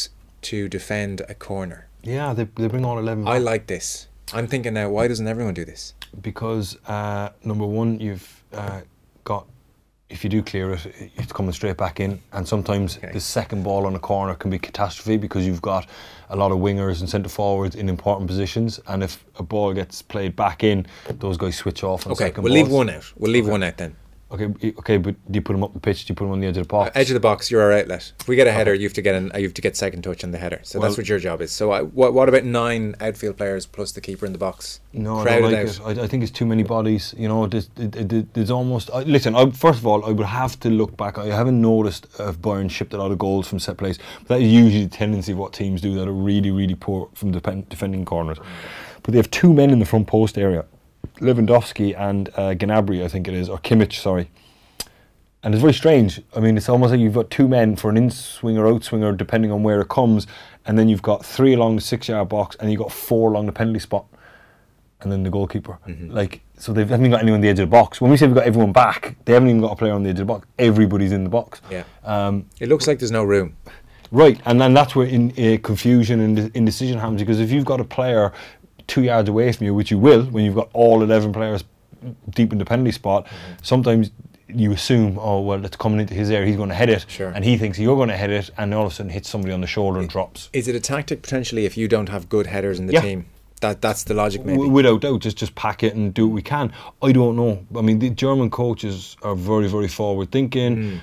Speaker 2: to defend a corner.
Speaker 3: Yeah, they bring all 11 back.
Speaker 2: I like this. I'm thinking now, why doesn't everyone do this?
Speaker 3: Because number one, you've got, if you do clear it, it's coming straight back in, and sometimes the second ball on a corner can be catastrophe because you've got a lot of wingers and centre forwards in important positions, and if a ball gets played back in, those guys switch off. On second
Speaker 2: we'll
Speaker 3: balls.
Speaker 2: leave one out. We'll leave one out then.
Speaker 3: Okay, but do you put them up the pitch? Do you put them on the edge of the box?
Speaker 2: Edge of the box, you're our outlet. If we get a header, you have to get second touch on the header. So that's what your job is. So what about 9 outfield players plus the keeper in the box?
Speaker 3: No, I don't like it. I think it's too many bodies. You know, there's almost. Listen, first of all, I would have to look back. I haven't noticed if Bayern shipped a lot of goals from set plays. But that is usually the tendency of what teams do that are really, really poor from defending corners. But they have 2 men in the front post area. Lewandowski and Gnabry, I think it is, or Kimmich, sorry. And it's very strange. I mean, it's almost like you've got 2 men for an in-swing or out-swinger, depending on where it comes, and then you've got 3 along the 6-yard box, and you've got 4 along the penalty spot, and then the goalkeeper. So they haven't got anyone on the edge of the box. When we say we've got everyone back, they haven't even got a player on the edge of the box. Everybody's in the box.
Speaker 2: Yeah. It looks like there's no room.
Speaker 3: Right, and then that's where confusion and indecision happens, because if you've got a player 2 yards away from you, which you will when you've got all 11 players deep in the penalty spot, sometimes you assume, oh well, it's coming into his area, he's going to head it, and he thinks you're going to head it, and all of a sudden hits somebody on the shoulder and drops.
Speaker 2: Is it a tactic potentially if you don't have good headers in the team? That's the logic, maybe.
Speaker 3: Without doubt, just pack it and do what we can. I don't know. I mean, the German coaches are very, very forward thinking.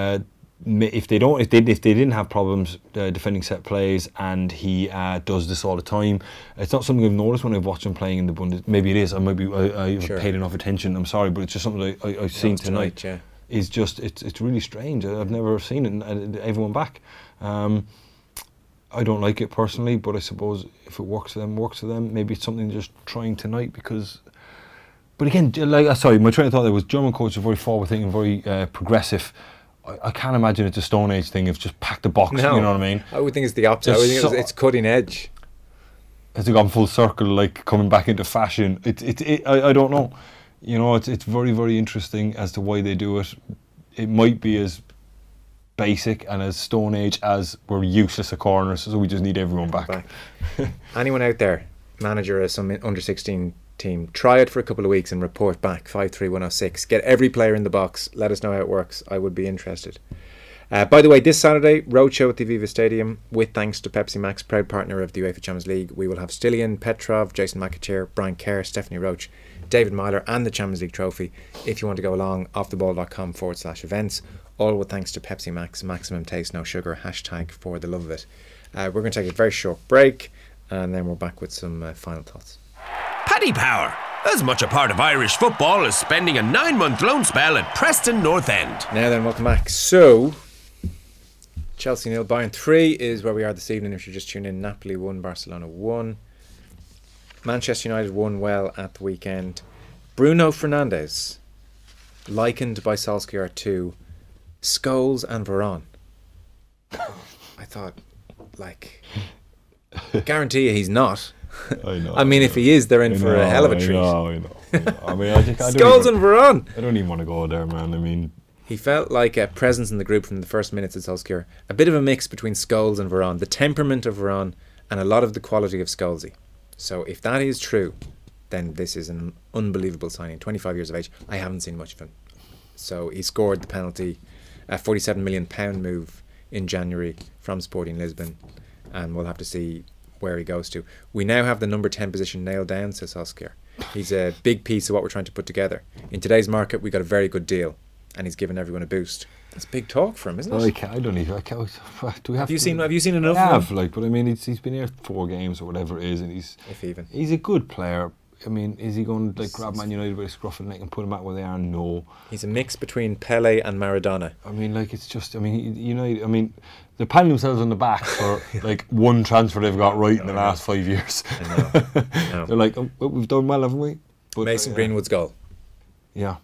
Speaker 3: If they didn't have problems defending set plays, and he does this all the time, it's not something I've noticed when I've watched him playing in the Bundesliga. Maybe it is. I've paid enough attention. I'm sorry, but it's just something I've seen tonight. It's just it's really strange. I've never seen it. And everyone back. I don't like it personally, but I suppose if it works for them, works for them. Maybe it's something just trying tonight because. But again, my train of thought there was German coaches are very forward thinking, very progressive. I can't imagine it's a Stone Age thing of just pack the box, you know what I mean?
Speaker 2: I would think it's the opposite. I would think it's cutting edge.
Speaker 3: Has it gone full circle, like coming back into fashion? I don't know. You know, it's very, very interesting as to why they do it. It might be as basic and as Stone Age as we're useless at corners, so we just need everyone back.
Speaker 2: Anyone out there, manager of some under-16 team, try it for a couple of weeks and report back. 53106. Get every player in the box. Let us know how it works. I would be interested. By the way, this Saturday, roadshow at the Aviva Stadium, with thanks to Pepsi Max, proud partner of the UEFA Champions League. We will have Stilian, Petrov, Jason McAteer, Brian Kerr, Stephanie Roach, David Myler, and the Champions League trophy. If you want to go along, offtheball.com/events. All with thanks to Pepsi Max, maximum taste, no sugar, hashtag for the love of it. We're going to take a very short break, and then we're back with some final thoughts.
Speaker 1: Paddy Power, as much a part of Irish football as spending a 9-month loan spell at Preston North End.
Speaker 2: Now then, welcome back. So, Chelsea 0, Bayern 3 is where we are this evening. If you're just tuning in, Napoli 1, Barcelona 1. Manchester United won well at the weekend. Bruno Fernandes, likened by Solskjaer to Scholes and Varane. I thought, guarantee you he's not.
Speaker 3: I know.
Speaker 2: I mean, if he is, they're in for a hell of a treat.
Speaker 3: I know. I mean,
Speaker 2: Scholes and Varane.
Speaker 3: I don't even want to go there, man. I mean,
Speaker 2: he felt like a presence in the group from the first minutes of Solskjaer. A bit of a mix between Scholes and Varane, the temperament of Varane, and a lot of the quality of Scholesy. So, if that is true, then this is an unbelievable signing. 25 years of age. I haven't seen much of him. So he scored the penalty, a £47 million move in January from Sporting Lisbon, and we'll have to see where he goes to. We now have the number 10 position nailed down, says Solskjaer. He's a big piece of what we're trying to put together. In today's market, we got a very good deal, and he's given everyone a boost. That's big talk for him, isn't it?
Speaker 3: I don't even. Do we have
Speaker 2: you seen enough?
Speaker 3: I have, but I mean, he's been here 4 games or whatever it is, and he's a good player. I mean, is he going to grab Man United by the scruff of the neck and put them back where they are? No.
Speaker 2: He's a mix between Pele and Maradona.
Speaker 3: I mean, it's just. I mean, United. I mean, they're patting themselves on the back for one transfer they've got right in the last 5 years.
Speaker 2: I know.
Speaker 3: They're like, oh, we've done well, haven't we?
Speaker 2: But, Mason Greenwood's goal.
Speaker 3: Yeah.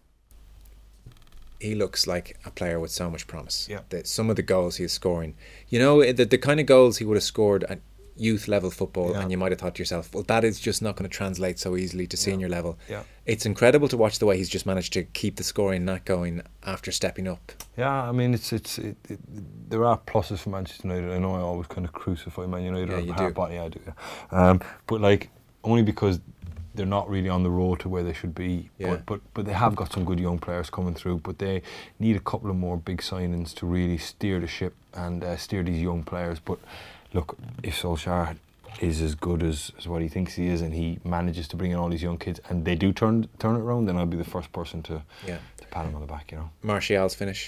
Speaker 2: He looks like a player with so much promise.
Speaker 3: Yeah.
Speaker 2: Some of the goals he's scoring, the kind of goals he would have scored youth level football, and you might have thought to yourself, well, that is just not going to translate so easily to senior level.
Speaker 3: Yeah.
Speaker 2: It's incredible to watch the way he's just managed to keep the scoring net going after stepping up.
Speaker 3: Yeah, I mean, there are pluses for Manchester United. I know I always kind of crucify Man United.
Speaker 2: Yeah, you do.
Speaker 3: I do. Yeah. But like, only because they're not really on the road to where they should be.
Speaker 2: Yeah.
Speaker 3: But they have got some good young players coming through. But they need a couple of more big signings to really steer the ship and steer these young players. But look, if Solskjaer is as good as what he thinks he is, and he manages to bring in all these young kids, and they do turn it around, then I'll be the first person to pat him on the back.
Speaker 2: Martial's finish.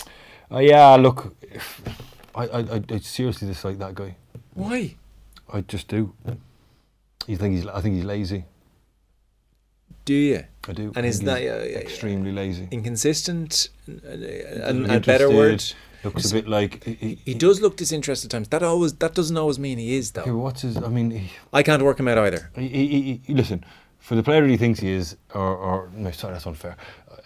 Speaker 3: Look, I seriously dislike that guy.
Speaker 2: Why?
Speaker 3: I just do. I think he's lazy.
Speaker 2: Do you?
Speaker 3: I do.
Speaker 2: And is that
Speaker 3: extremely lazy?
Speaker 2: Inconsistent, a better word.
Speaker 3: Looks a bit like
Speaker 2: he does look disinterested at times. That doesn't always mean he is, though.
Speaker 3: Okay, what's his? I mean,
Speaker 2: I can't work him out either.
Speaker 3: He listen, for the player that he thinks he is, or no, sorry, that's unfair.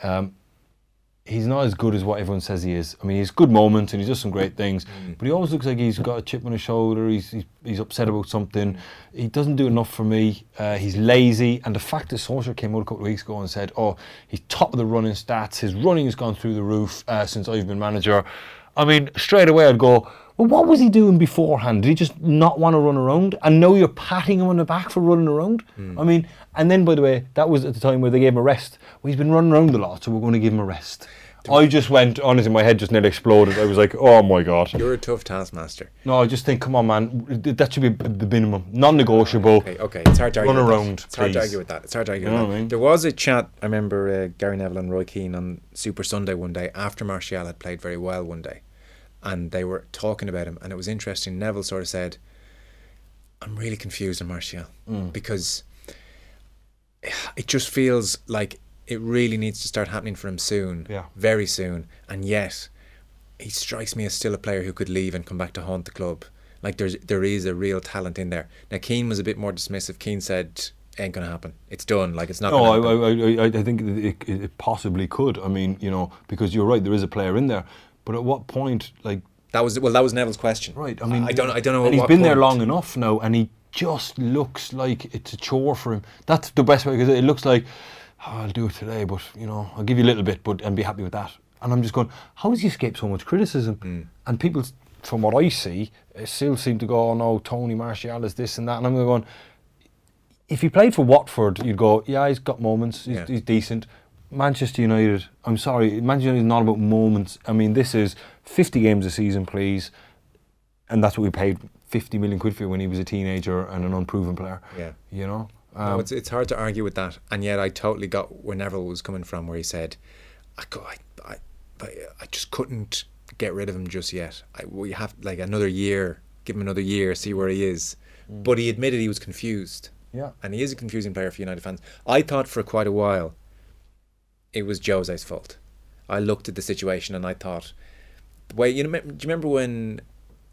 Speaker 3: He's not as good as what everyone says he is. I mean, he's good moments and he does some great things, but he always looks like he's got a chip on his shoulder. He's upset about something. He doesn't do enough for me. He's lazy, and the fact that Solskjaer came out a couple of weeks ago and said, "Oh, he's top of the running stats. His running has gone through the roof since I've been manager." I mean, straight away I'd go, well, what was he doing beforehand? Did he just not want to run around? And now you're patting him on the back for running around? I mean, and then, by the way, that was at the time where they gave him a rest. Well, he's been running around a lot, so we're going to give him a rest. I just went, honestly, my head just nearly exploded. I was like, oh my God.
Speaker 2: You're a tough taskmaster.
Speaker 3: No, I just think, come on, man, that should be the minimum. Non-negotiable.
Speaker 2: Okay. It's hard to argue
Speaker 3: Run
Speaker 2: with
Speaker 3: around,
Speaker 2: that. It's hard to argue with that. It's hard to argue
Speaker 3: You know
Speaker 2: with
Speaker 3: what I
Speaker 2: that.
Speaker 3: mean?
Speaker 2: There was a chat, I remember Gary Neville and Roy Keane on Super Sunday one day after Martial had played very well one day. And they were talking about him, and it was interesting. Neville sort of said, I'm really confused on Martial because it just feels like it really needs to start happening for him soon, very soon, and yet he strikes me as still a player who could leave and come back to haunt the club. Like there is a real talent in there. Now Keane was a bit more dismissive. Keane said, ain't going to happen. It's done. Like, it's not going to happen.
Speaker 3: I think it possibly could. I mean, because you're right, there is a player in there. But at what point, like...
Speaker 2: That was Neville's question.
Speaker 3: Right, I mean...
Speaker 2: I don't know
Speaker 3: and he's been there long enough now, and he just looks like it's a chore for him. That's the best way, because it looks like, I'll do it today, but, I'll give you a little bit, and be happy with that. And I'm just going, how has he escaped so much criticism? And people, from what I see, still seem to go, oh no, Tony Martial is this and that. And I'm going, if he played for Watford, you'd go, yeah, he's got moments, he's decent. Manchester United, I'm sorry, Manchester United is not about moments. I mean, this is 50 games a season, please. And that's what we paid 50 million quid for when he was a teenager and an unproven player.
Speaker 2: Yeah.
Speaker 3: No,
Speaker 2: it's hard to argue with that. And yet I totally got where Neville was coming from, where he said, I just couldn't get rid of him just yet. We have like another year, give him another year, see where he is. But he admitted he was confused. Yeah. And he is a confusing player for United fans. I thought for quite a while it was Jose's fault. I looked at the situation and I thought, do you remember when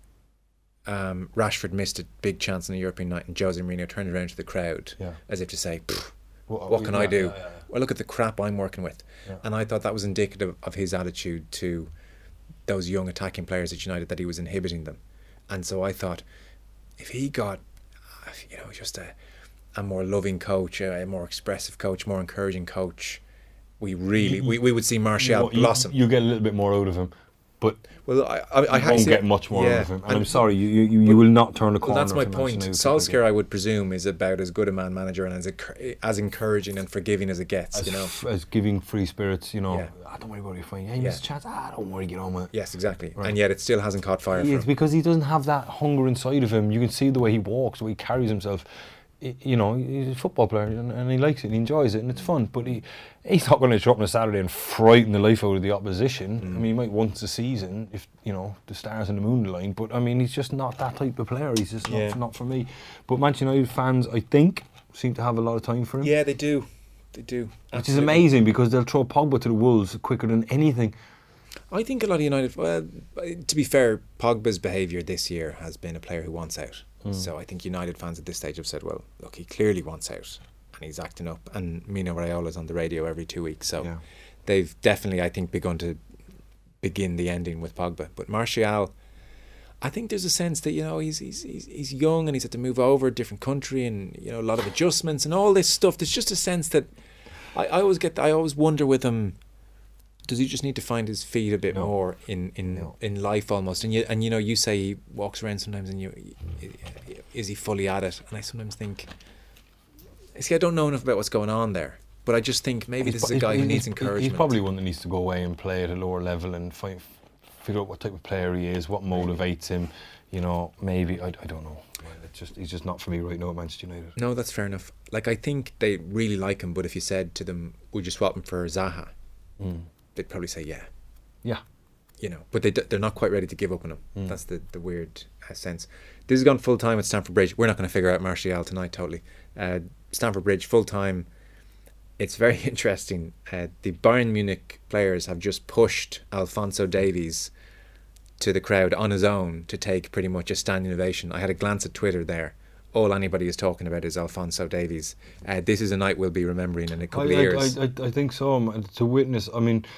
Speaker 2: Rashford missed a big chance on a European night and Jose Mourinho turned around to the crowd as if to say, what can I do? Yeah. Well, look at the crap I'm working with. Yeah. And I thought that was indicative of his attitude to those young attacking players at United, that he was inhibiting them. And so I thought, if he got, just a more loving coach, a more expressive coach, more encouraging coach, we would see Martial blossom.
Speaker 3: You get a little bit more out of him, but
Speaker 2: I
Speaker 3: won't get much more out of him. And I'm sorry, you will not turn the corner.
Speaker 2: Well, that's my point. Solskjaer, I would presume, is about as good a man manager and as encouraging and forgiving as it gets.
Speaker 3: As giving free spirits. Don't worry about it. You're fine. Yeah, you missed a chance. Don't worry, get on with it.
Speaker 2: Yes, exactly. Right. And yet it still hasn't caught fire.
Speaker 3: It's because he doesn't have that hunger inside of him. You can see the way he walks, the way he carries himself. He's a football player and he likes it and he enjoys it and it's fun, but he's not going to show up on a Saturday and frighten the life out of the opposition. I mean, he might once a season if the stars and the moon align, but I mean, he's just not that type of player. He's just not for me. But Manchester United fans, I think, seem to have a lot of time for him.
Speaker 2: Yeah, they do. Absolutely.
Speaker 3: Which is amazing, because they'll throw Pogba to the wolves quicker than anything.
Speaker 2: I think a lot of United, to be fair, Pogba's behaviour this year has been a player who wants out. So I think United fans at this stage have said, well, look, he clearly wants out and he's acting up. And Mino Raiola's on the radio every 2 weeks. So they've definitely, I think, begun to begin the ending with Pogba. But Martial, I think there's a sense that, he's young and he's had to move over a different country and, a lot of adjustments and all this stuff. There's just a sense that I always wonder with him, does he just need to find his feet a bit more in life almost? And you say he walks around sometimes and is he fully at it? And I sometimes think, I don't know enough about what's going on there. But I just think maybe this is a guy who needs encouragement.
Speaker 3: He's probably one that needs to go away and play at a lower level and figure out what type of player he is, what motivates him. Maybe I don't know. He's just not for me right now at Manchester United.
Speaker 2: No, that's fair enough. Like, I think they really like him, but if you said to them, would you swap him for Zaha? They'd probably say yeah.
Speaker 3: Yeah.
Speaker 2: But they're not quite ready to give up on him. That's the weird sense. This has gone full time at Stamford Bridge. We're not going to figure out Martial tonight totally. Stamford Bridge full time. It's very interesting. The Bayern Munich players have just pushed Alphonso Davies to the crowd on his own to take pretty much a standing ovation. I had a glance at Twitter there. All anybody is talking about is Alphonso Davies. This is a night we'll be remembering in a couple of years.
Speaker 3: I think so. To witness, I mean,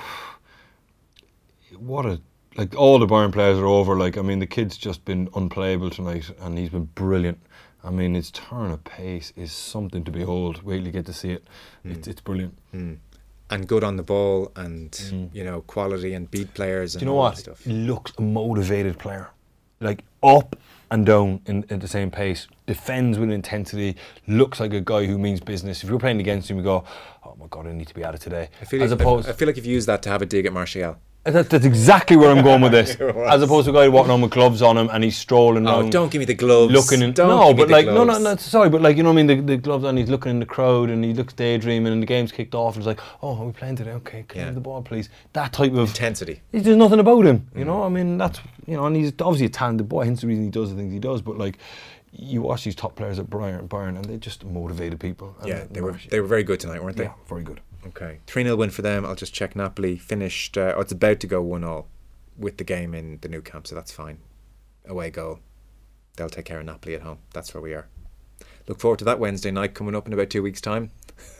Speaker 3: all the Bayern players are over. The kid's just been unplayable tonight and he's been brilliant. I mean, his turn of pace is something to behold. Wait till you get to see it. It's brilliant.
Speaker 2: And good on the ball and, quality and beat players. And
Speaker 3: do you know what? Stuff. He looks a motivated player. Up and down at the same pace. Defends with intensity. Looks like a guy who means business. If you're playing against him, you go, oh my God, I need to be at it today.
Speaker 2: I feel like you've used that to have a dig at Martial.
Speaker 3: That's exactly where I'm going with this. As opposed to a guy walking on with gloves on him and he's strolling around.
Speaker 2: Oh, don't give me the gloves.
Speaker 3: Looking in, no, sorry, but the gloves on, he's looking in the crowd and he looks daydreaming and the game's kicked off and it's like, oh, are we playing today? Okay, can I have the ball, please? That type of
Speaker 2: intensity.
Speaker 3: There's nothing about him, I mean, that's, and he's obviously a talented boy, hence the reason he does the things he does, but you watch these top players at Bayern and they just motivated people.
Speaker 2: Yeah, they were very good tonight, weren't they?
Speaker 3: Yeah, very good.
Speaker 2: Okay, 3-0 win for them. I'll just check. Napoli finished, it's about to go 1-1 with the game in the new camp, so that's fine. Away goal. They'll take care of Napoli at home. That's where we are. Look forward to that Wednesday night coming up in about 2 weeks' time.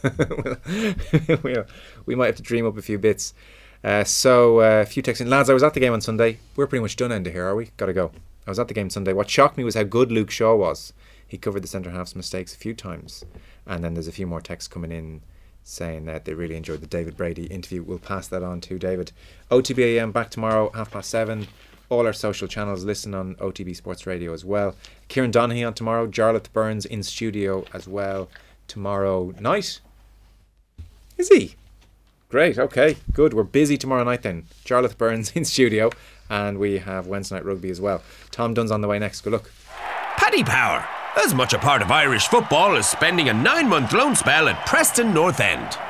Speaker 2: We might have to dream up a few bits. So a few texts in. Lads, I was at the game on Sunday. We're pretty much done Enda here, are we? Gotta go. I was at the game Sunday. What shocked me was how good Luke Shaw was. He covered the centre-half's mistakes a few times. And then there's a few more texts coming in saying that they really enjoyed the David Brady interview. We'll pass that on to David. OTB AM back tomorrow, 7:30. All our social channels, listen on OTB Sports Radio as well. Kieran Donaghy on tomorrow. Jarlath Burns in studio as well tomorrow night. Is he? Great, okay, good. We're busy tomorrow night then. Jarlath Burns in studio, and we have Wednesday night rugby as well. Tom Dunn's on the way next. Good luck.
Speaker 1: Paddy Power, as much a part of Irish football as spending a 9-month loan spell at Preston North End.